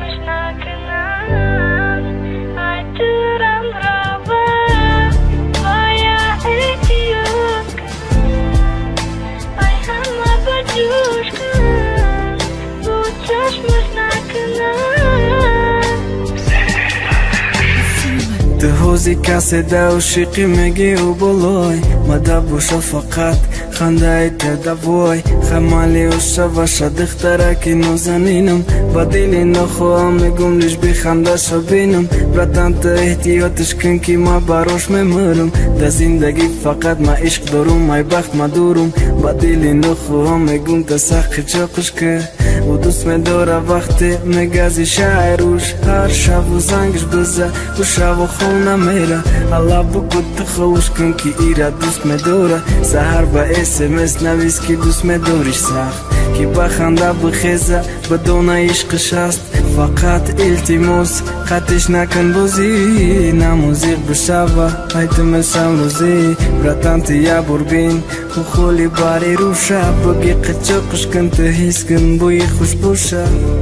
چشمش نکنن ای دورم روا بایا احتیاط کن ای همه با جوش کن با چشمش نکنن Ты ҳози касе даушиқи мегиу болой мада боша фақат хандаита давой хамалиу шаваша духтараки нозанинам ба дили нохоҳам мегум лиш бихандаша бинам братан ту эҳтиётиш кун ки ма барош мемӯрам да зиндагӣ фақат ма ишқ дорум ай бахт ма дурум ба дили нохоҳам мегум та сахқи чоқиш ки ӯ дӯст медора вақте мегази шаъруш ҳар шаву зангиш биза ӯ шаву хона мера алла бугуд ту ховуш кун ки ира дӯст медора саҳар ба смс навис ки дӯст медориш сахт ки ба ханда бихеза ба дона ишқиш аст фақат илтимос қатиш накун бозӣ намузиқ бишава ай ту месам рӯзӣ братан ту я бор бин ӯ холи бари рӯша буги қичоқиш кун ту ҳис кун бӯи хушбӯша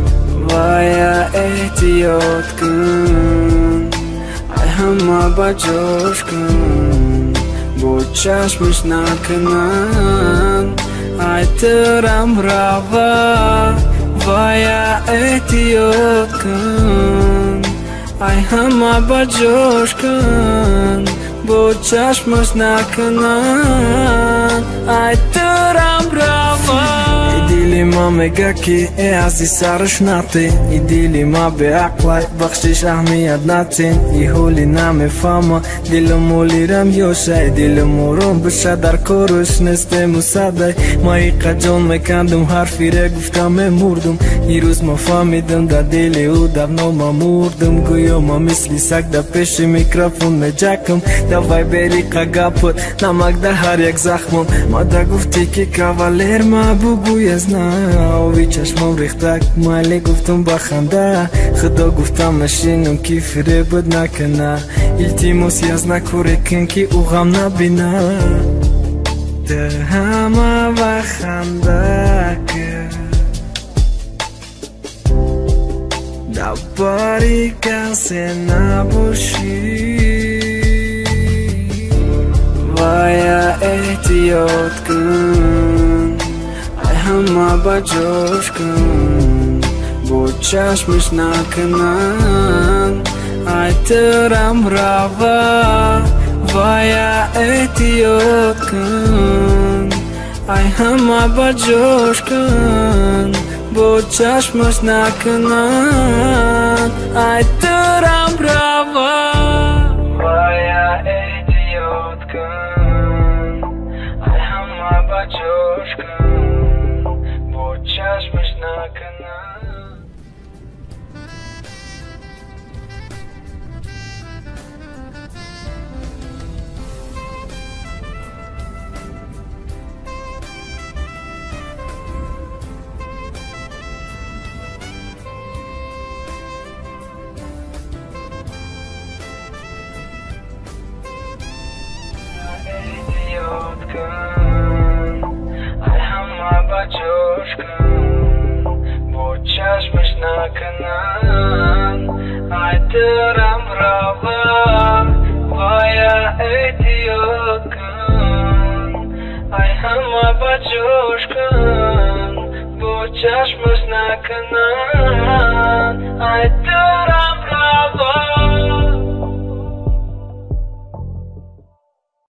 вая эҳтиёт кун ай ҳама ба ҷош кун бо чашмиш накунан ай турам рава вая эҳтиёт кун ай ҳама ба ҷош кун бо чашмаш накунан ай турам рава дили ма мега ки э ази сараш нате и дили ма беақлай бахшиш аҳмият натен и ҳоли намефама дилу молирам ёшай дилу мором биша дар коруш нестему садай ма иқаҷон мекандум ҳарфире гуфтам мемурдум ирӯз ма фаҳмидам дар дили ӯ давно ма мурдум гӯё ма мисли саг дар пеши микрофон меҷакам давай бери қагапот намак дар ҳар як захмам мада гуфтӣ ки кавалер ма бугӯя ови чашмам рехтак майли гуфтам ба ханда худо гуфтам нашинам ки фиребуд накана илтимоси аз накоре кун ки ӯ ғам набина ту ҳама ва ханда кун дар бари касе набошӣ вая эҳтиёт кун ҳама ба ҷош кун бо чашмиш накунан ай турам рава вая эҳтиёт кун ай ҳама ба ҷош кун бо чашмиш накунан ай турам рава вая эҳтиёт кун ай ҳама ба ҷош кун چشمش نکنن احتیاط کن ای همه با جوش کن با چشمش نکنن ای دورم روا ویا احتیاط کن ای همه با جوش کن با چشمش نکنن